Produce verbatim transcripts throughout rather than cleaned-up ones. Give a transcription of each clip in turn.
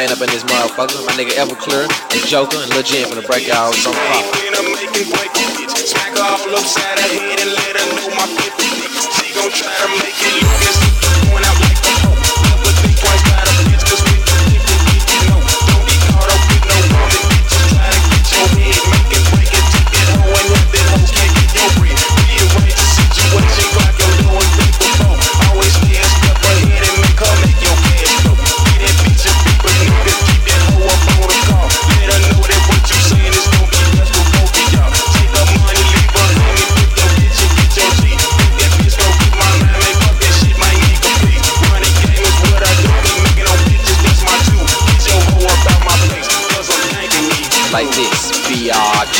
line up in this motherfucker. My nigga Everclear and Joker and Lil Jen finna break out some pop. Smack her all upside her head and let her know my fifty. She gon' try to make it look as if it's going out like a hoe. Never think twice about a bitch, cause we can keep it, get you know. Don't be caught up with no woman, bitches try to get your head. Make it break it, take that hoe and let that hoe can't get your bread. Rearrange the situation, clock your door and think before. Always stay a step ahead and make her make your cash flow. Get that bitch a beat, but nigga, keep that hoe up on the call. Let her know that what you saying is gon' be best for both of y'all. Take her money, leave her hanging, flip your bitch and get your G. Think that bitch gon' get my man, man, fuck that shit, might need complete. Running game is what I do, ain't making no bitches, that's my two. Get your hoe up out my face, cause I'm thanking me. Like this, biatch.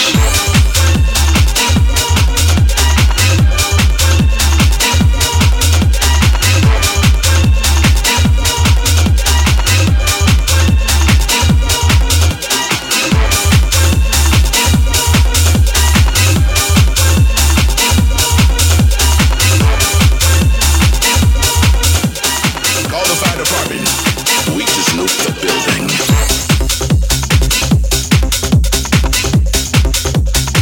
Call the fire department. We just nuked the building.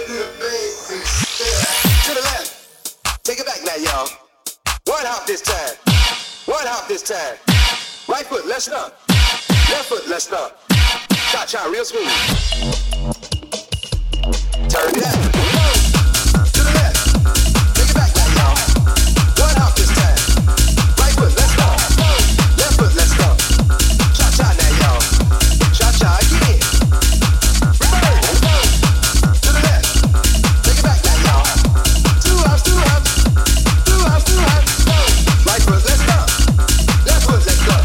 To the left. Take it back now, y'all. One hop this time. One hop this time. Right foot, let's stop. Left foot, let's stop. Cha-cha, real smooth. Turn it out. To the left. Take it back now, y'all. One hop this time. Right foot, let's stop. Left foot, let's stop. Cha-cha now, y'all. Cha-cha again. Reverse. To the left. Take it back now, y'all. Two hops, two hops. Two hops, two hops. Right foot, let's stop. Left foot, let's stop.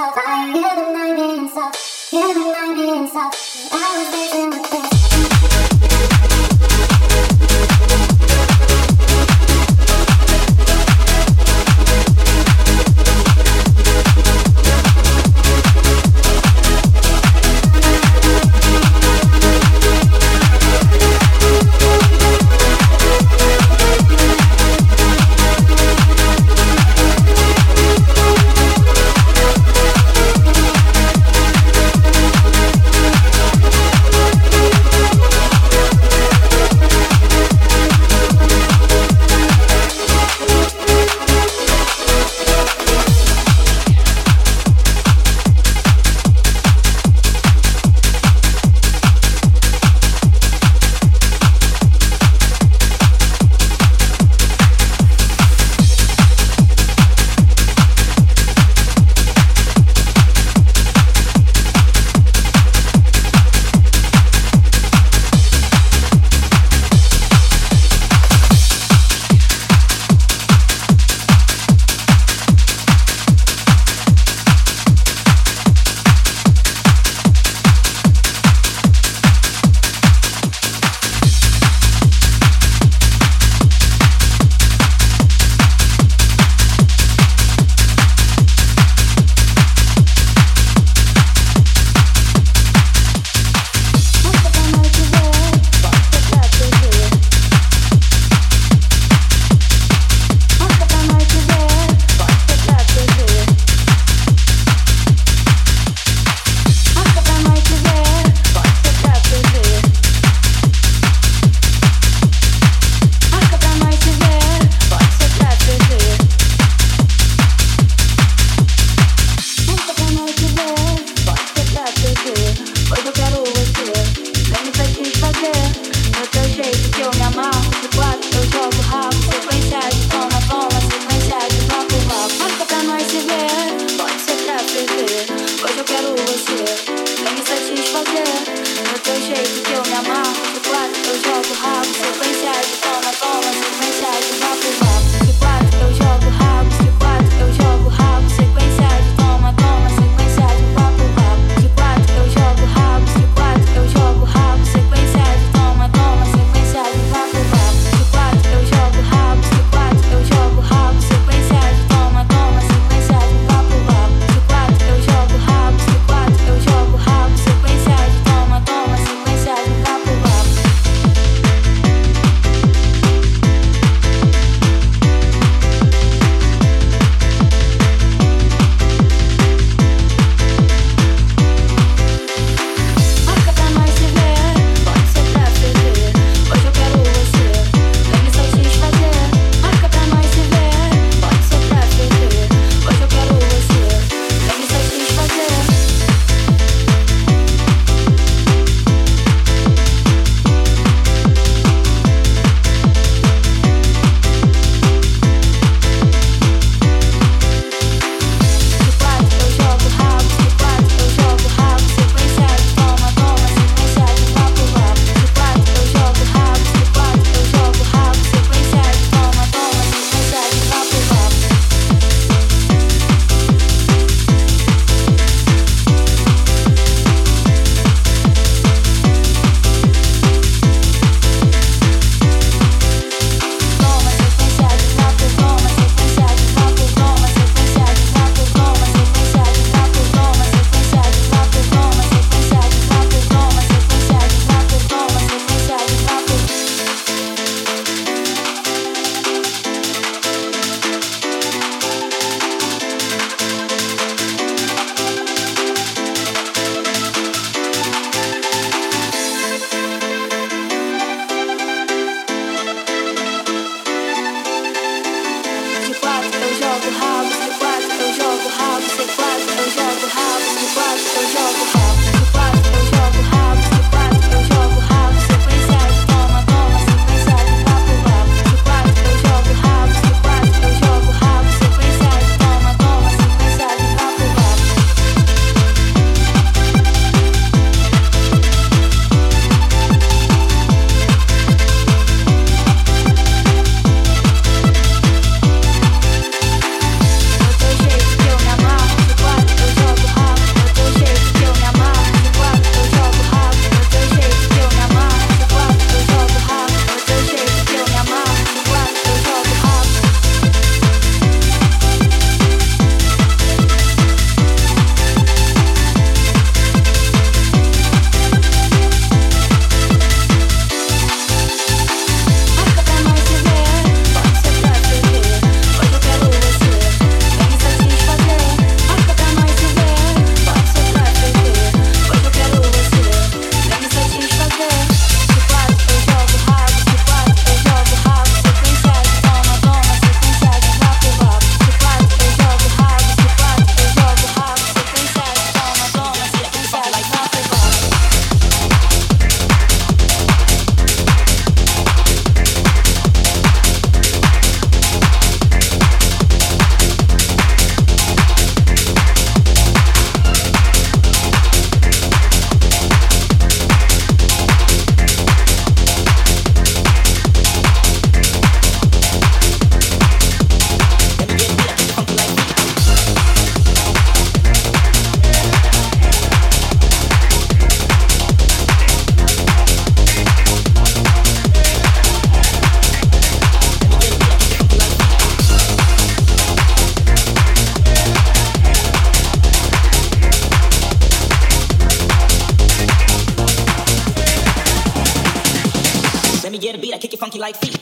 We'll be right back.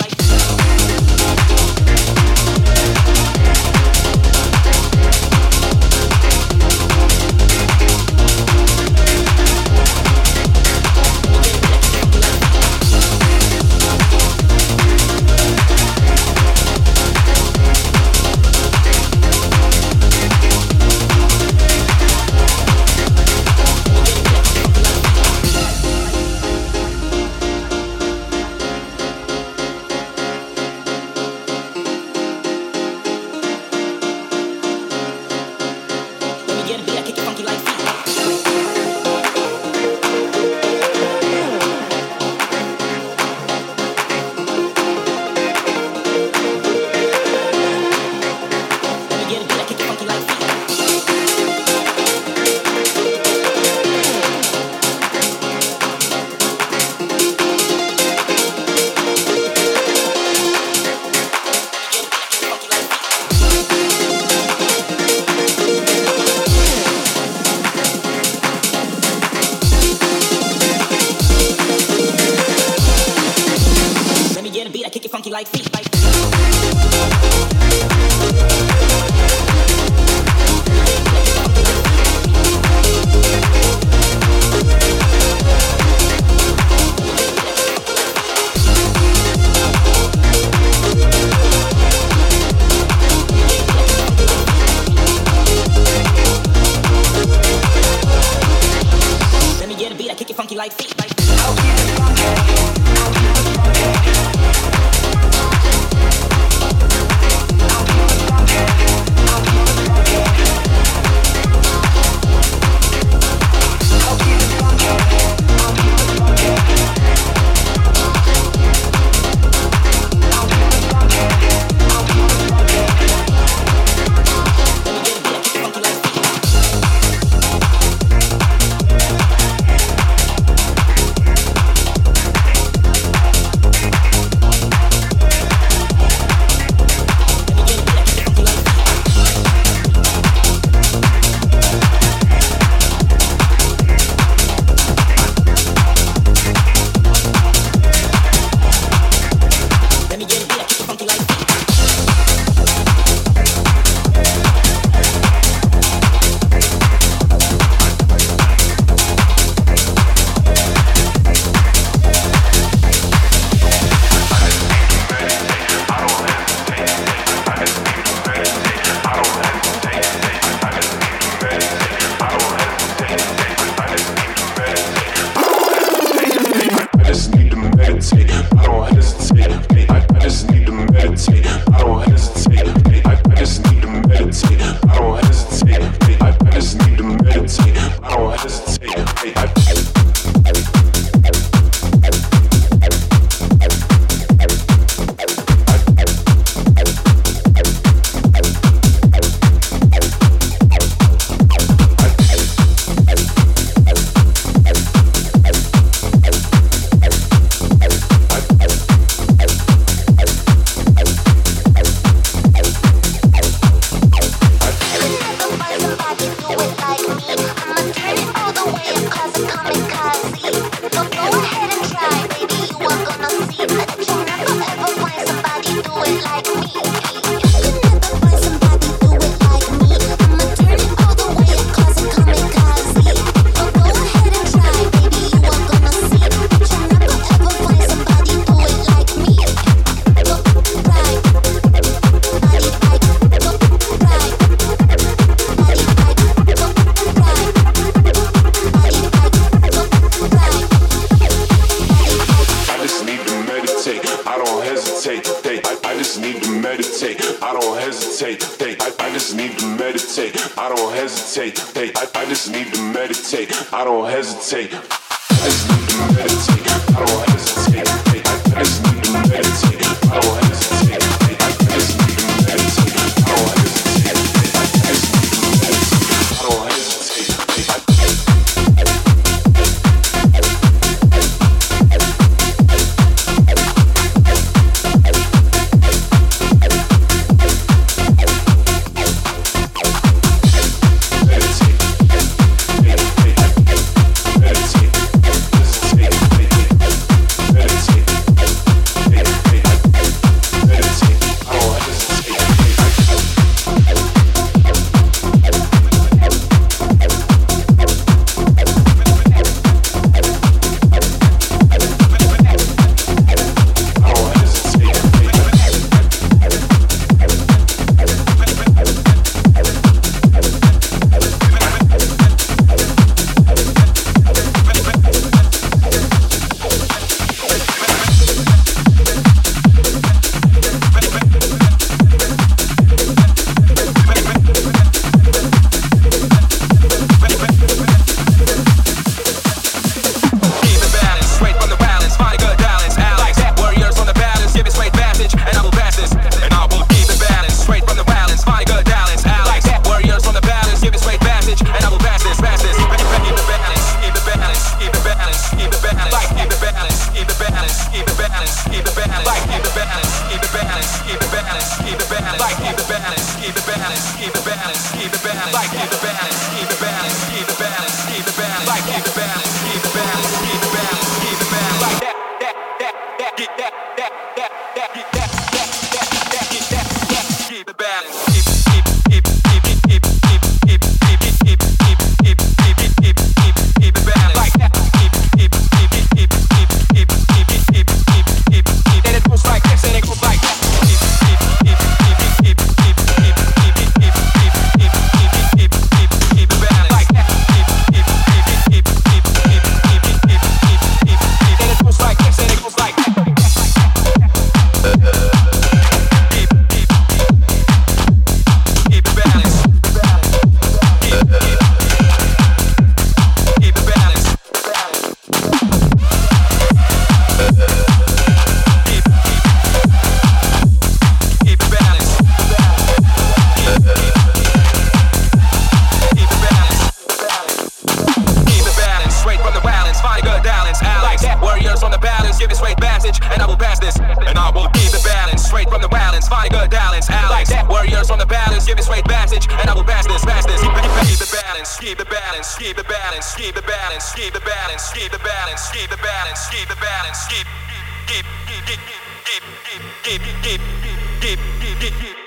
Meditate. balance, keep the balance, keep the balance, keep the balance, keep the balance, keep, keep, keep, keep, keep, keep, keep, keep, keep, keep, keep.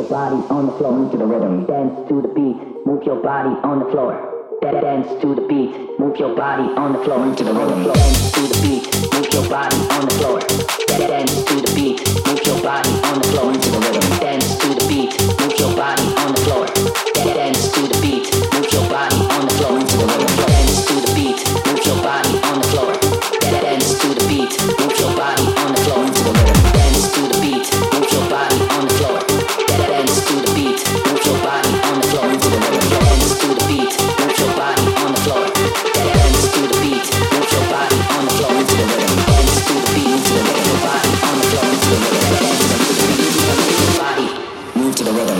body on the floor. Move to the rhythm. Dance to the beat. Move your body on the floor. Dance to the beat. Move your body on the floor. Move to the rhythm. Dance to the beat. Move your body on the floor. Dance to the beat. Move your body on the floor. Move to the rhythm. Dance to the beat. Move your body on the floor. Dance to the beat. Move your body on the floor. Move to the rhythm. Dance to the beat. Move your body on the floor. Dance to the beat. Move your body on the floor. Move to the rhythm. Dance to the beat. Move your body on the floor. Dance to the beat. Move your body on the floor. Move to the rhythm. Dance to the beat. Move your body on the floor. Dance to the beat. Move your body on the floor. Move to the rhythm. Dance to the beat. Move your body on the floor. Move to the rhythm. Dance to the beat. Move your body. Move to the rhythm.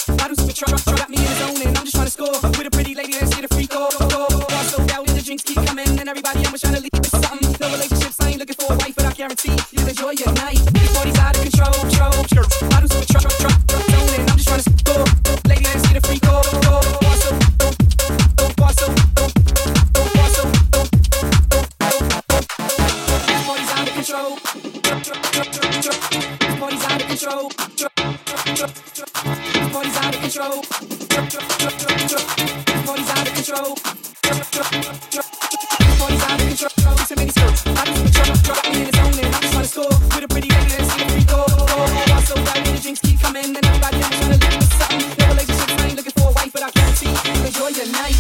Bottles of Patron, got me in the zone and I'm just trying to score. With a pretty lady, let's get a free call. Bar sold out and the drinks keep coming and everybody I'm trying to leave with something. No relationships, I ain't looking for a wife, but I guarantee you'll enjoy your night. This party's out of control, control. Bottles of Patron, zone and I'm just trying to score. Lady, let's get a free call. Bar sold, bar sold, bar sold. This party's out of control. This party's out of control. This party's out of control. This party's out of control. This party's out of control. So many skirts. I just put your drop me in the zone and I'm just trying to score. With a pretty lady, let's get a free call. Also, that when the drinks keep coming and everybody I'm trying to leave with something. No relationships, I ain't looking for a wife, but I guarantee you'll enjoy your night.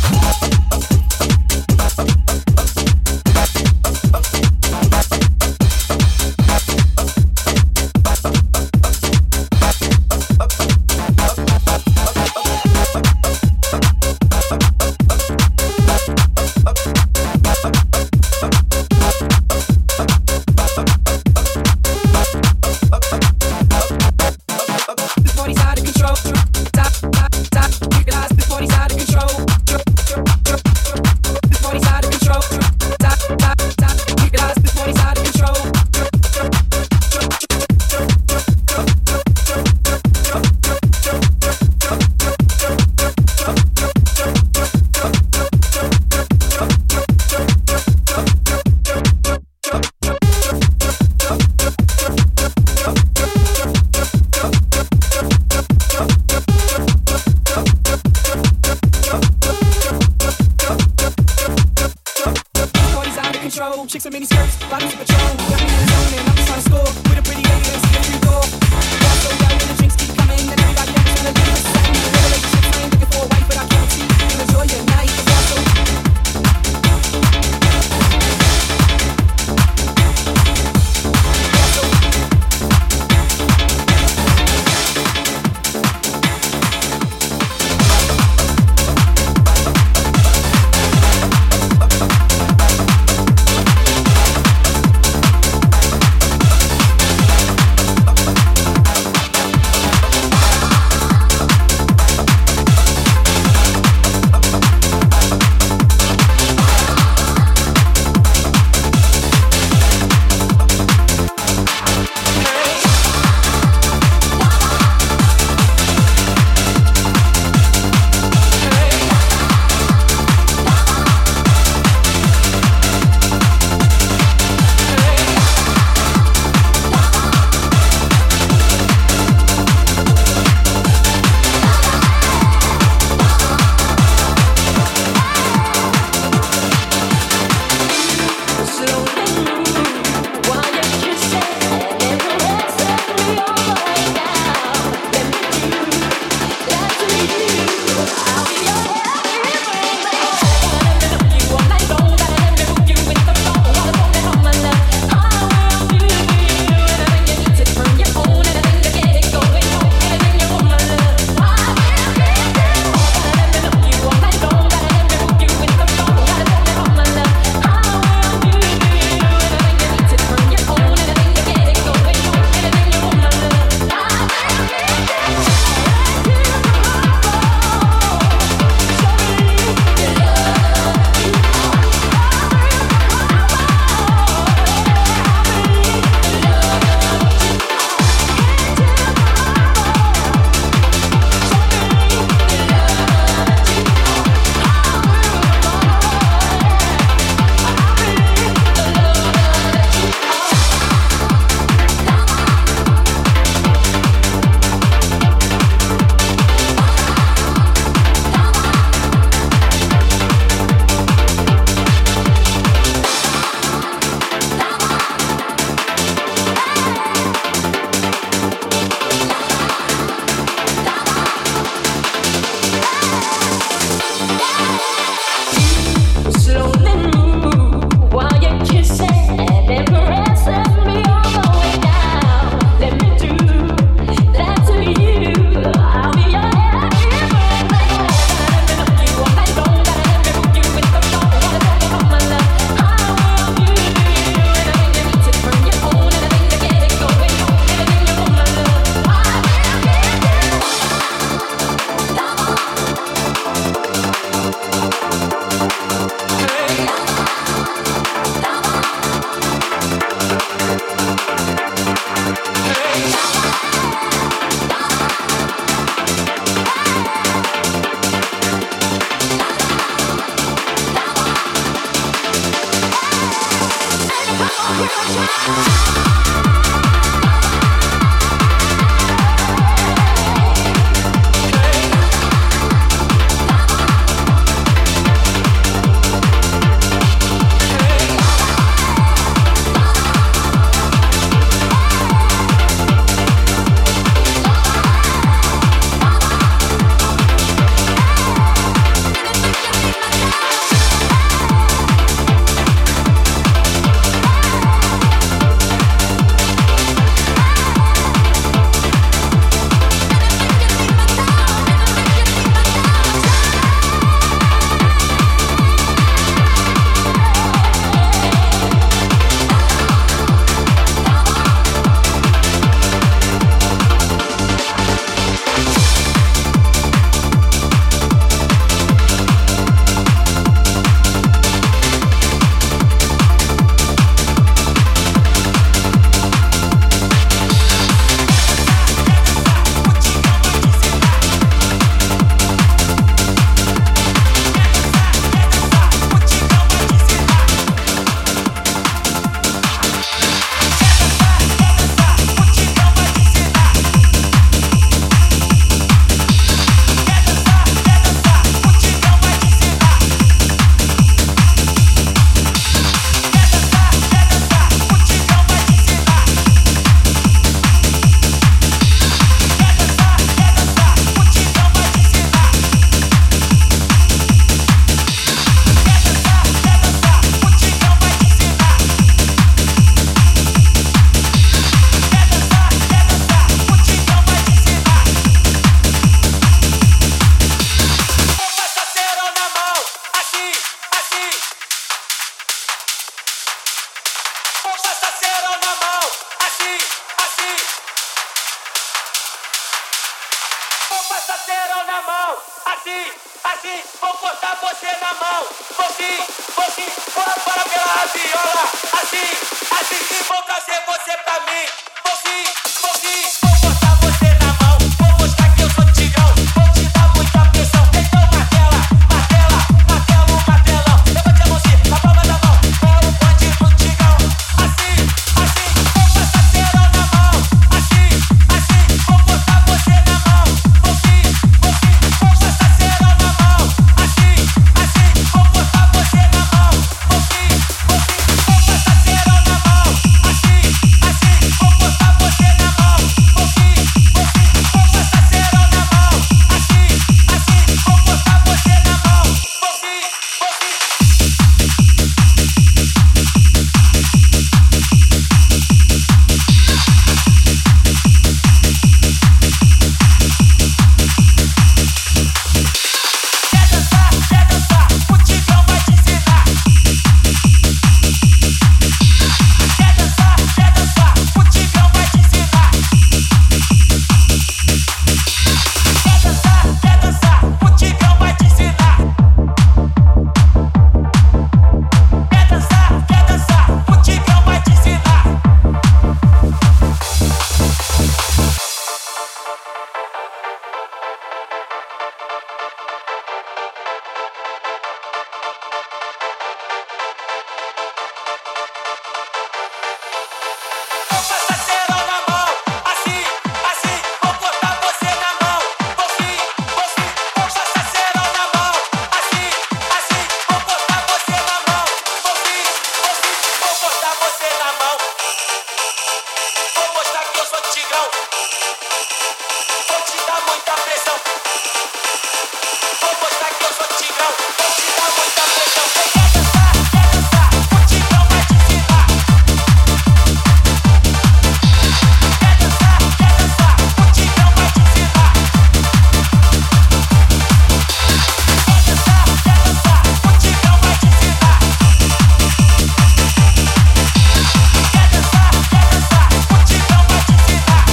na mão, assim, assim, vou botar você na mão, você, você, bora para pela rabiola, assim, assim, e vou trazer você pra mim, você, você, vou botar você na mão, vou mostrar que eu sou tigão, vou te dar muita pressão, então martela, martela, martelo, martelão, levante a mãozinha, na palma da mão, é o bonde do tigão, assim, assim, vou passar cerol na mão, assim, assim, vou botar você na mão, você, você, vou passar cerol na mão, assim, assim, vou botar você na mão, você, você, vou passar cerol na mão, assim, assim, vou botar você na mão, você, você, vou passar cerol na mão, assim, assim, vou botar você na mão, você, você. Quer dançar, quer dançar, o Tigrão vai te ensinar. Quer dançar, quer dançar, o Tigrão vai te ensinar. Quer dançar, quer dançar, o Tigrão vai te ensinar. Quer dançar, quer dançar, o Tigrão vai te ensinar. Vou passar cerol na mão, assim, assim, vou botar você na mão, você, você, vou passar cerol na mão, assim, assim, vou botar você na mão, você, você, vou botar você na mão, vou mostrar que eu sou tigrão, vou te dar muita pressão, vou mostrar que eu sou tigrão, vou te dar muita pressão, quer dançar, quer dançar, o Tigrão vai te ensinar. Quer dançar, quer dançar, o Tigrão vai te ensinar. Quer dançar, quer dançar, o Tigrão vai te ensinar. Quer dançar, quer dançar, o Tigrão vai te ensinar.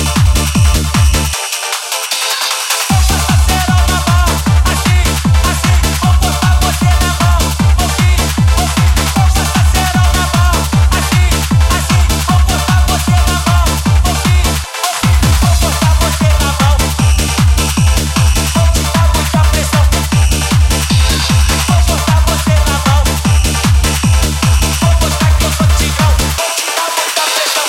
Vou passar cerol na mão, assim, assim, vou botar você na mão, você, você, vou passar cerol na mão, assim, assim, vou botar você na mão, você, você, vou botar você na mão, vou te dar muita pressão, vou botar você na mão, vou mostrar que eu sou tigrão, vou te dar muita pressão.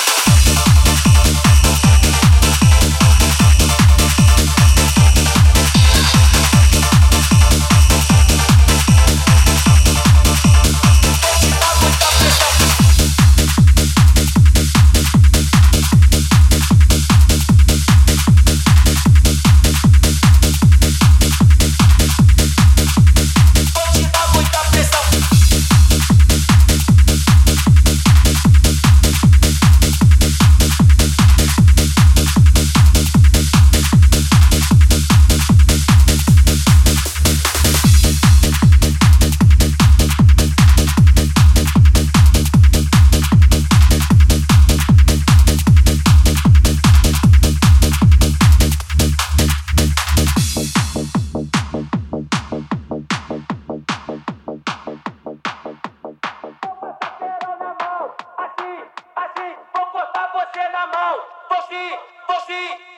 Vou te dar muita pressão. Assim, assim, vou botar você na mão, você, você,